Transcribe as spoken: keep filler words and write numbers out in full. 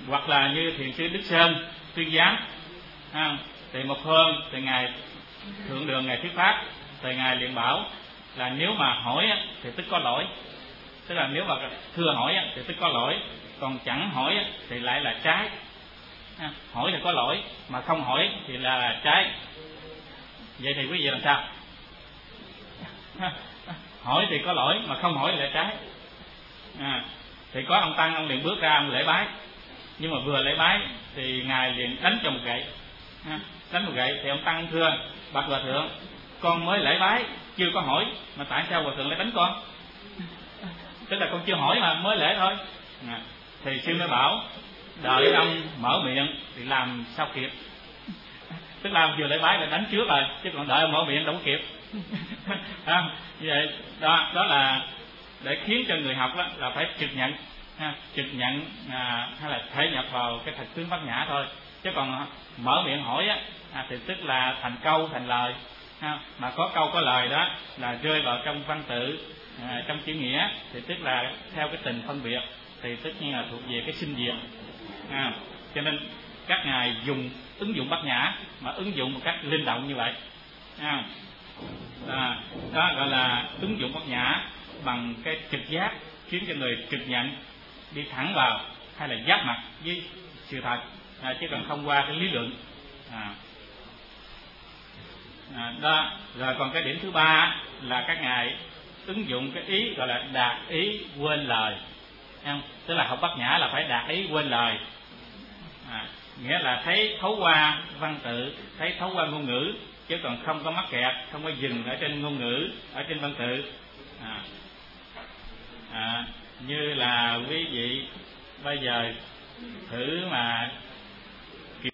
hoặc là như thiền sư Đức Sơn tuyên giám, à, thì một hôm thì ngài thượng đường ngài thuyết pháp, thì ngài liền bảo là nếu mà hỏi thì tức có lỗi, tức là nếu mà thưa hỏi thì tức có lỗi, còn chẳng hỏi thì lại là trái. À, hỏi thì có lỗi, mà không hỏi thì là, là trái. Vậy thì quý vị làm sao? Hỏi thì có lỗi, mà không hỏi thì là trái. À, thì có ông tăng, ông liền bước ra ông lễ bái, nhưng mà vừa lễ bái thì ngài liền đánh cho một gậy. À, đánh một gậy thì ông tăng thưa: bạch hòa thượng, con mới lễ bái chưa có hỏi, mà tại sao hòa thượng lại đánh con? Tức là con chưa hỏi mà mới lễ thôi. À, thì sư mới bảo đợi ông mở miệng thì làm sao kịp. Tức là ông vừa lễ bái là đánh trước rồi, chứ còn đợi ông mở miệng đâu có kịp. À, như vậy đó, đó là để khiến cho người học đó là phải trực nhận, ha, trực nhận à, hay là thể nhập vào cái thật tướng bát nhã thôi. Chứ còn mở miệng hỏi á, à, thì tức là thành câu thành lời, ha, mà có câu có lời đó là rơi vào trong văn tự, à, trong chữ nghĩa, thì tức là theo cái tình phân biệt, thì tất nhiên là thuộc về cái sinh diệt. À, cho nên các ngài dùng ứng dụng bát nhã, mà ứng dụng một cách linh động như vậy. À, à, đó gọi là ứng dụng bát nhã bằng cái trực giác, khiến cho người trực nhận đi thẳng vào, hay là giáp mặt với sự thật, à, chứ còn không qua cái lý luận. À, à, đó. Rồi còn cái điểm thứ ba là các ngài ứng dụng cái ý gọi là đạt ý quên lời. Không? Tức là học bát nhã là phải đạt ý quên lời. À, nghĩa là thấy thấu qua văn tự, thấy thấu qua ngôn ngữ, chứ còn không có mắc kẹt, không có dừng ở trên ngôn ngữ, ở trên văn tự. À, à, như là quý vị bây giờ thử mà